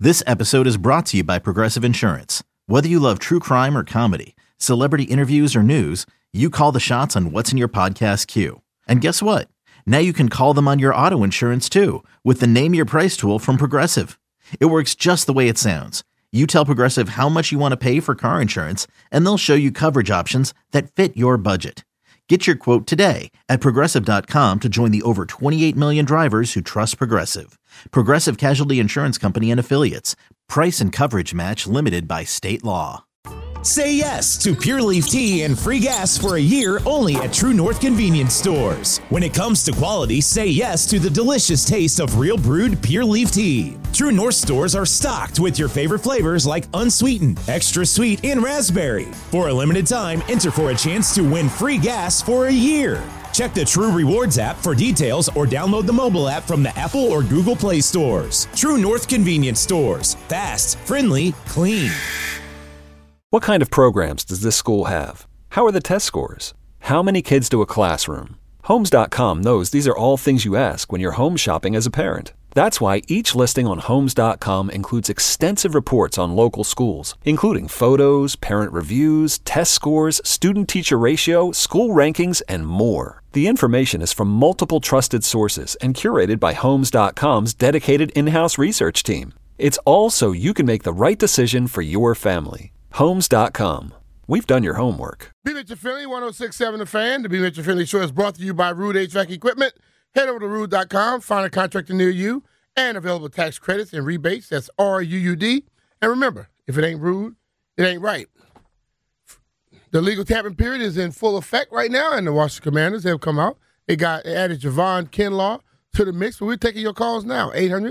This episode is brought to you by Progressive Insurance. Whether you love true crime or comedy, celebrity interviews or news, you call the shots on what's in your podcast queue. And guess what? Now you can call them on your auto insurance too with the Name Your Price tool from Progressive. It works just the way it sounds. You tell Progressive how much you want to pay for car insurance, and they'll show you coverage options that fit your budget. Get your quote today at Progressive.com to join the over 28 million drivers who trust Progressive. Progressive Casualty Insurance Company and Affiliates. Price and coverage match limited by state law. Say yes to Pure Leaf Tea and free gas for a year only at True North Convenience Stores. When it comes to quality, say yes to the delicious taste of real brewed Pure Leaf Tea. True North stores are stocked with your favorite flavors like unsweetened, extra sweet, and raspberry. For a limited time, enter for a chance to win free gas for a year. Check the True Rewards app for details or download the mobile app from the Apple or Google Play stores. True North Convenience Stores. Fast, friendly, clean. What kind of programs does this school have? How are the test scores? How many kids do a classroom? Homes.com knows these are all things you ask when you're home shopping as a parent. That's why each listing on Homes.com includes extensive reports on local schools, including photos, parent reviews, test scores, student-teacher ratio, school rankings, and more. The information is from multiple trusted sources and curated by Homes.com's dedicated in-house research team. It's all so you can make the right decision for your family. Homes.com. We've done your homework. Be Mitchell Finley, 106.7 The Fan. The Be Mitchell Finley Show is brought to you by Rude HVAC Equipment. Head over to Rude.com, find a contractor near you, and available tax credits and rebates. That's RUUD. And remember, if it ain't rude, it ain't right. The legal tapping period is in full effect right now, and the Washington Commanders have come out. They added Javon Kinlaw to the mix, but we're taking your calls now.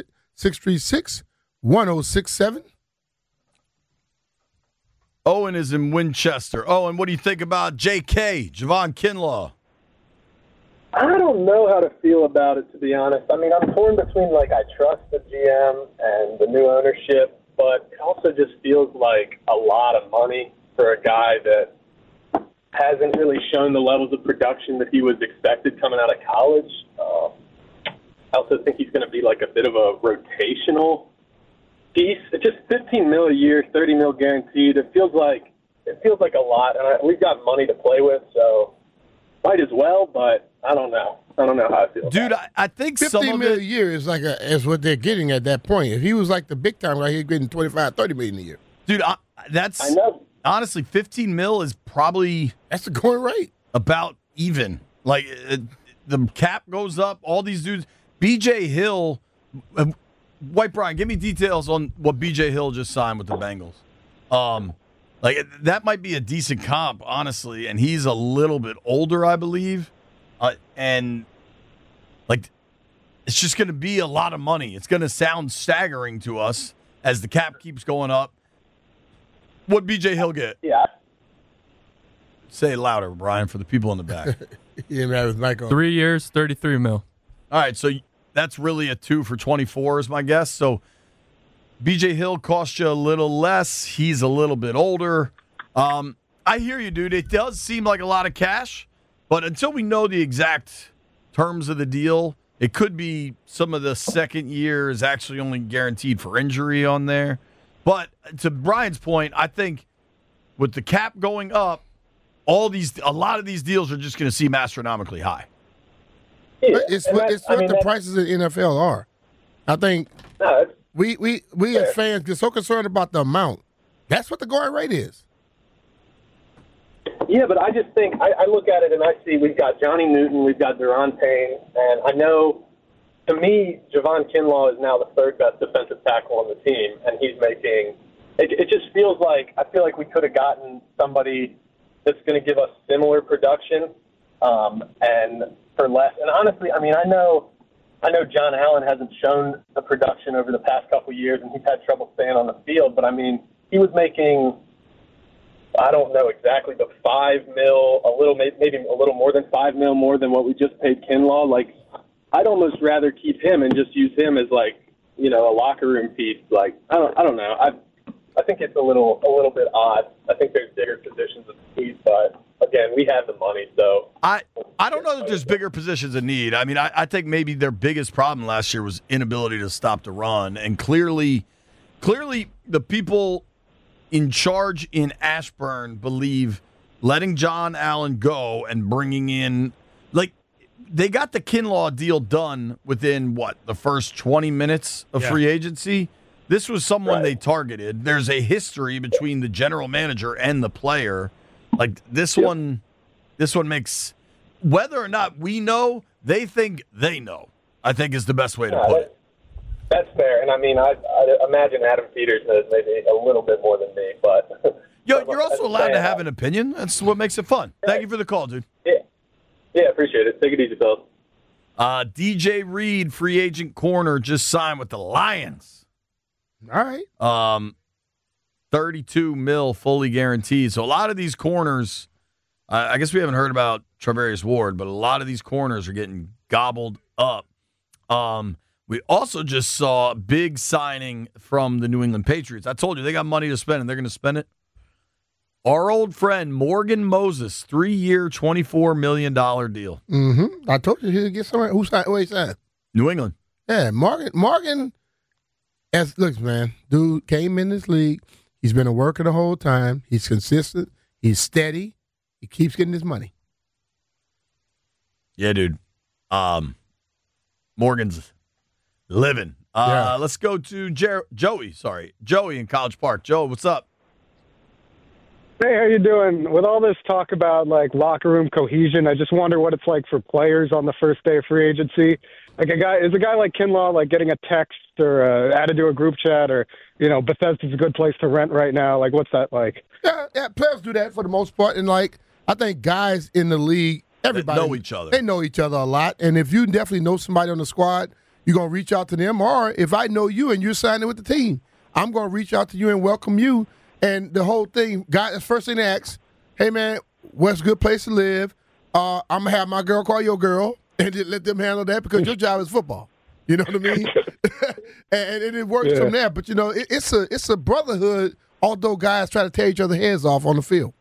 800-636-1067. Owen is in Winchester. Owen, what do you think about J.K., Javon Kinlaw? I don't know how to feel about it, to be honest. I mean, I'm torn between, I trust the GM and the new ownership, but it also just feels like a lot of money for a guy that hasn't really shown the levels of production that he was expected coming out of college. I also think he's going to be a bit of a rotational piece. It's just $15 million a year, $30 million guaranteed. It feels like a lot, and we've got money to play with, so might as well. But I don't know. I don't know how I feel. Dude, I think $15 million a year is is what they're getting at that point. If he was the big time guy, he'd getting $25-30 million a year. Dude, I know. Honestly, $15 million is probably that's the going rate. About even. The cap goes up. All these dudes. B.J. Hill. White Brian, give me details on what B.J. Hill just signed with the Bengals. That might be a decent comp, honestly, and he's a little bit older, I believe. And it's just going to be a lot of money. It's going to sound staggering to us as the cap keeps going up. What'd B.J. Hill get? Yeah. Say it louder, Brian, for the people in the back. Yeah, man, with Mike on. 3 years, $33 million. All right, so that's really a 2 for 24 is my guess. So B.J. Hill cost you a little less. He's a little bit older. I hear you, dude. It does seem like a lot of cash, but until we know the exact terms of the deal, it could be some of the second year is actually only guaranteed for injury on there. But to Brian's point, I think with the cap going up, a lot of these deals are just going to seem astronomically high. Yeah, it's what the prices in the NFL are. I think we as fans get so concerned about the amount. That's what the going rate is. Yeah, but I just think I look at it and I see we've got Johnny Newton, we've got Daron Payne, and I know to me Javon Kinlaw is now the third best defensive tackle on the team, and he's making it just feels like I feel like we could have gotten somebody that's going to give us similar production and for less. And honestly, I mean, I know John Allen hasn't shown the production over the past couple of years, and he's had trouble staying on the field. But I mean, he was making, I don't know exactly, but $5 million, maybe a little more than $5 million more than what we just paid Kinlaw. I'd almost rather keep him and just use him as a locker room piece. I don't know. I think it's a little bit odd. I think there's bigger positions of need, but again, we have the money, so I don't know that there's bigger positions of need. I mean, I think maybe their biggest problem last year was inability to stop the run, and clearly clearly the people in charge in Ashburn believe letting John Allen go and bringing in, like, they got the Kinlaw deal done within, the first 20 minutes of free agency? This was someone they targeted. There's a history between the general manager and the player. Like, this one makes, whether or not we know, they think they know, I think is the best way to put it. That's fair. And, I mean, I imagine Adam Peters knows maybe a little bit more than me. But you're also allowed to have an opinion. That's what makes it fun. Thank you for the call, dude. Yeah, appreciate it. Take it easy, Bill. DJ Reed, free agent corner, just signed with the Lions. All right. $32 million fully guaranteed. So a lot of these corners, I guess we haven't heard about Travarius Ward, but a lot of these corners are getting gobbled up. We also just saw a big signing from the New England Patriots. I told you, they got money to spend, and they're going to spend it. Our old friend, Morgan Moses, 3-year, $24 million deal. Mm-hmm. I told you he'd get somewhere. Who he signed? New England. Yeah, Morgan, look, man, dude came in this league. He's been a worker the whole time. He's consistent. He's steady. He keeps getting his money. Yeah, dude. Morgan's living. Let's go to Joey in College Park. Joe, what's up? Hey, how you doing? With all this talk about, like, locker room cohesion, I just wonder what it's like for players on the first day of free agency. Like, is a guy like Kinlaw, like, getting a text or added to a group chat, or, Bethesda's a good place to rent right now? Like, what's that like? Yeah, players do that for the most part. And, like, I think guys in the league, everybody know each other. They know each other a lot. And if you definitely know somebody on the squad, you're going to reach out to them. Or if I know you and you're signing with the team, I'm going to reach out to you and welcome you. And the whole thing, guys, first thing they ask, hey, man, what's a good place to live? I'm going to have my girl call your girl and just let them handle that because your job is football. You know what I mean? and it works from there. But, it's a brotherhood, although guys try to tear each other's heads off on the field.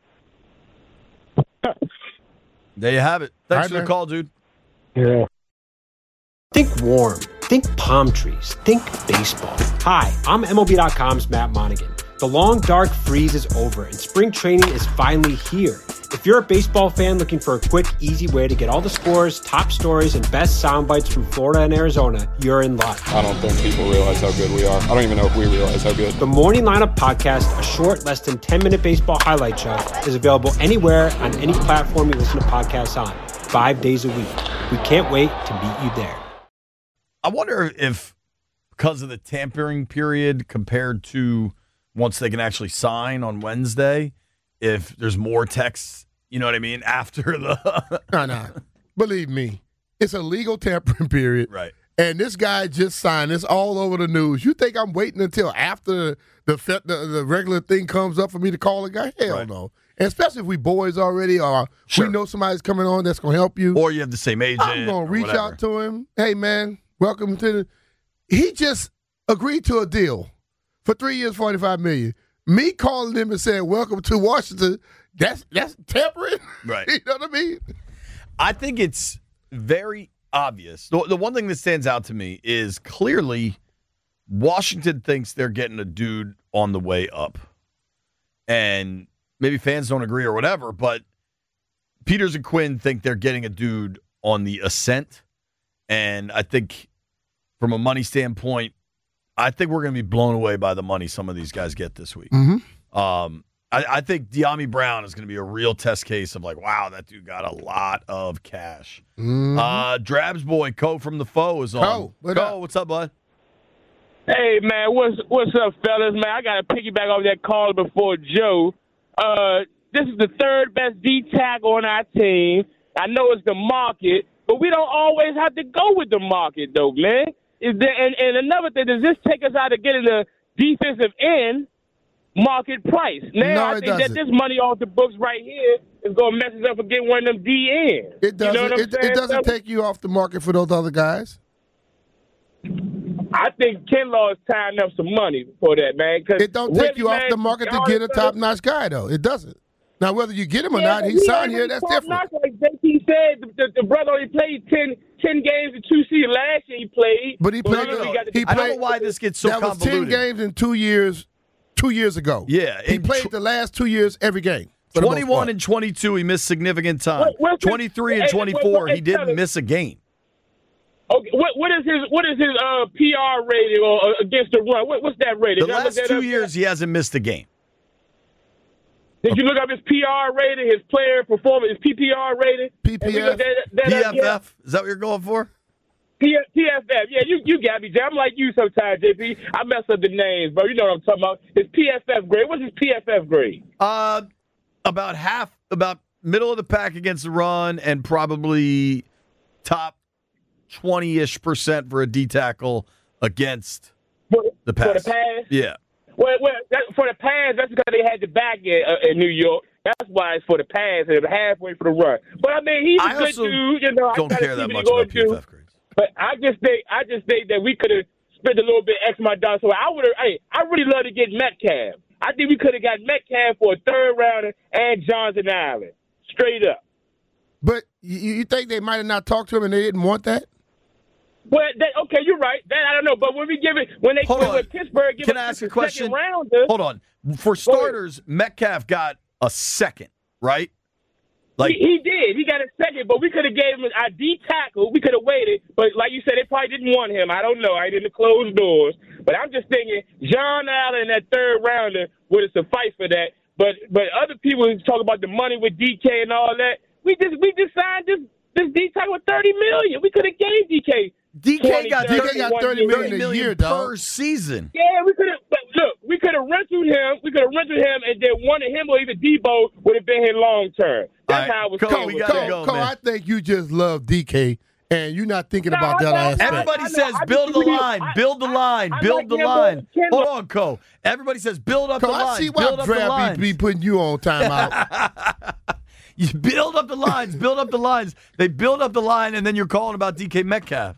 There you have it. Thanks for the call, dude. Yeah. Think warm. Think palm trees. Think baseball. Hi, I'm MLB.com's Matt Monaghan. The long, dark freeze is over, and spring training is finally here. If you're a baseball fan looking for a quick, easy way to get all the scores, top stories, and best sound bites from Florida and Arizona, you're in luck. I don't think people realize how good we are. I don't even know if we realize how good. The Morning Lineup Podcast, a short, less than 10-minute baseball highlight show, is available anywhere on any platform you listen to podcasts on, 5 days a week. We can't wait to meet you there. I wonder if, because of the tampering period compared to once they can actually sign on Wednesday, if there's more texts, you know what I mean, after the... No. Believe me, it's a legal tampering period. Right. And this guy just signed. It's all over the news. You think I'm waiting until after the regular thing comes up for me to call a guy? Hell no. And especially if we boys already, or we know somebody's coming on that's going to help you. Or you have the same agent. I'm going to reach out to him. Hey, man, welcome to the... He just agreed to a deal for 3 years, $45 million. Me calling him and saying, welcome to Washington, that's tampering? Right. You know what I mean? I think it's very obvious. The one thing that stands out to me is clearly Washington thinks they're getting a dude on the way up. And maybe fans don't agree or whatever, but Peters and Quinn think they're getting a dude on the ascent. And I think from a money standpoint, I think we're going to be blown away by the money some of these guys get this week. Mm-hmm. I think De'Ami Brown is going to be a real test case of like, wow, that dude got a lot of cash. Mm-hmm. Drabs boy, Co from the Foe is on. Co, what's up, bud? Hey, man, what's up, fellas? Man, I got to piggyback off that call before Joe. This is the third best D-tackle on our team. I know it's the market, but we don't always have to go with the market, though, man. And another thing, does this take us out of getting the defensive end market price? Now, No, I think that this money off the books right here is going to mess us up for getting one of them DNs. It doesn't. You know what I'm saying? It doesn't take you off the market for those other guys. I think Kinlaw is tying up some money for that, man. It don't take you off the market to get a top-notch guy, though. It doesn't. Now, whether you get him or not, he's signed here. That's different. Like JT said the brother only played 10 games in 2 seasons. Last year he played. But he played. I don't know why this gets so convoluted. That was 10 games in 2 years. 2 years ago. Yeah. He played the last 2 years every game. 21 and 22, he missed significant time. 23 and 24, he didn't miss a game. Okay, what is his PR rating or against the run? What's that rating? The last 2 years, he hasn't missed a game. Did you look up his PR rating, his player performance, his PPR rating? PPF? PFF? Is that what you're going for? PFF. Yeah, you got me, Jay. I'm like you sometimes, JP. I mess up the names, bro. You know what I'm talking about. His PFF grade. What's his PFF grade? About middle of the pack against the run and probably top 20-ish% for a D tackle against the pass. For the pass? Yeah. Well, for the pass, that's because they had the back in New York. That's why it's for the pass and halfway for the run. But I mean, he's a good dude. You know, I don't care that much about PFF grades. But I just think that we could have spent a little bit extra my dollars. So I really love to get Metcalf. I think we could have got Metcalf for a third rounder and Johnson Island, straight up. But you think they might have not talked to him and they didn't want that? Well, okay, you're right. That I don't know. But when Pittsburgh give us a second rounder. Hold on. For starters, Metcalf got a second, right? Like he did. He got a second, but we could have gave him an ID tackle. We could have waited. But like you said, they probably didn't want him. I don't know. I didn't close doors. But I'm just thinking John Allen, that third rounder, would have sufficed for that. But other people talk about the money with DK and all that. We just signed this D tackle with $30 million. We could have gave DK. DK got $30 million a year, per season. Yeah, we could have. Look, we could have rented him. We could have rented him, and then one of him or even Debo would have been here long term. That's how it was. Cole, I think you just love DK, and you're not thinking about that aspect. Everybody says build the line, build the line, build the line. Hold on, Cole. Everybody says build up the line. I see why Brad be putting you on timeout. You build up the lines, build up the lines. They build up the line, and then you're calling about DK Metcalf.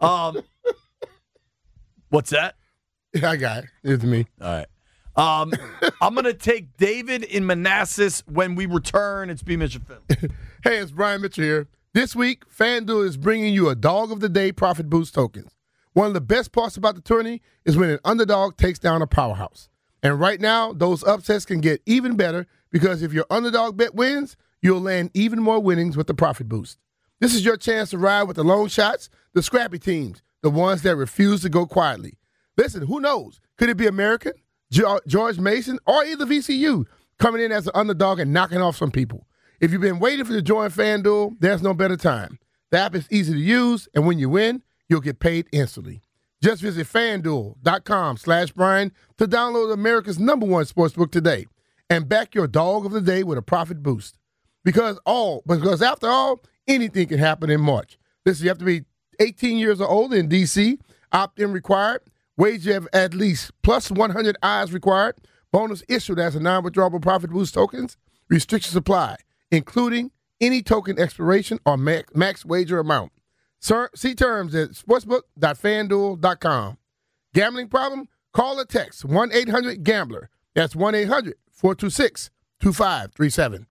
What's that? I got it. It's me. All right. I'm going to take David in Manassas when we return. It's B. Mitchell Finley. Hey, it's Brian Mitchell here. This week, FanDuel is bringing you a Dog of the Day Profit Boost tokens. One of the best parts about the tourney is when an underdog takes down a powerhouse. And right now, those upsets can get even better because if your underdog bet wins, you'll land even more winnings with the Profit Boost. This is your chance to ride with the long shots, the scrappy teams, the ones that refuse to go quietly. Listen, who knows? Could it be American, George Mason, or either VCU coming in as an underdog and knocking off some people? If you've been waiting for to join FanDuel, there's no better time. The app is easy to use, and when you win, you'll get paid instantly. Just visit FanDuel.com/Brian to download America's #1 sportsbook today and back your dog of the day with a profit boost. Because after all, anything can happen in March. Listen, you have to be 18 years or older in D.C., opt-in required, wager of at least plus 100 eyes required, bonus issued as a non-withdrawable profit boost tokens, restrictions apply, including any token expiration or max wager amount. See terms at sportsbook.fanduel.com. Gambling problem? Call or text 1-800-GAMBLER. That's 1-800-426-2537.